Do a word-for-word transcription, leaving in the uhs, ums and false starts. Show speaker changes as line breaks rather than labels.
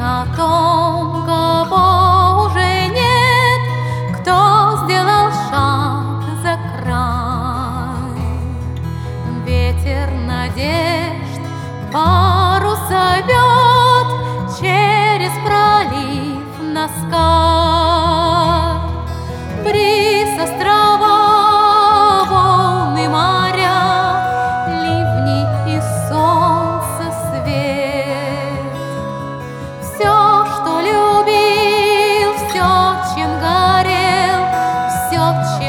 о том, кого уже нет, кто сделал шаг за край. Ветер надежд паруса вёт через пролив на скаль. Бриз острова, волны моря, ливни и солнце свет. Все, что любил, все, чем горел, все, чем